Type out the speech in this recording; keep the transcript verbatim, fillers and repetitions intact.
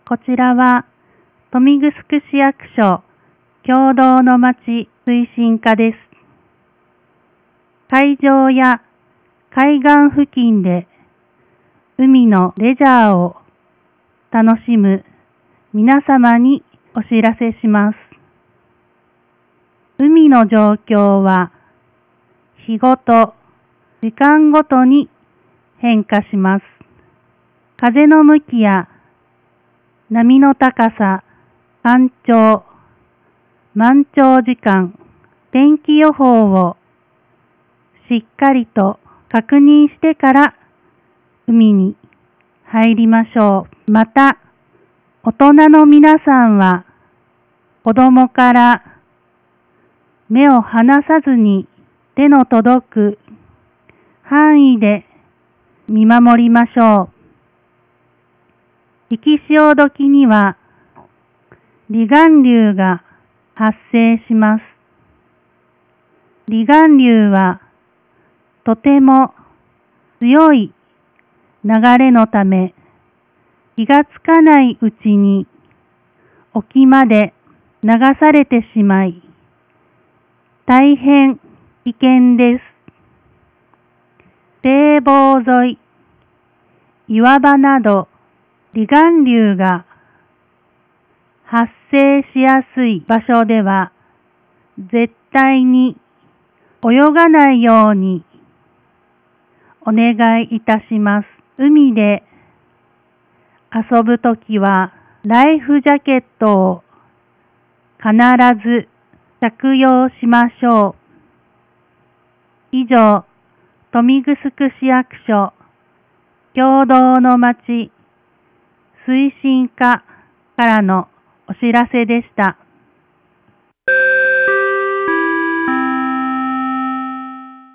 こちらは、豊見城市役所共同の町推進課です。海上や海岸付近で海のレジャーを楽しむ皆様にお知らせします。海の状況は日ごと、時間ごとに変化します。風の向きや波の高さ、干潮、満潮時間、天気予報をしっかりと確認してから海に入りましょう。また、大人の皆さんは子供から目を離さずに手の届く範囲で見守りましょう。引き潮時には離岸流が発生します。離岸流はとても強い流れのため、気がつかないうちに沖まで流されてしまい、大変危険です。堤防沿い、岩場など離岸流が発生しやすい場所では絶対に泳がないようにお願いいたします。海で遊ぶときはライフジャケットを必ず着用しましょう。以上、豊見城市役所共同の町推進課からのお知らせでした。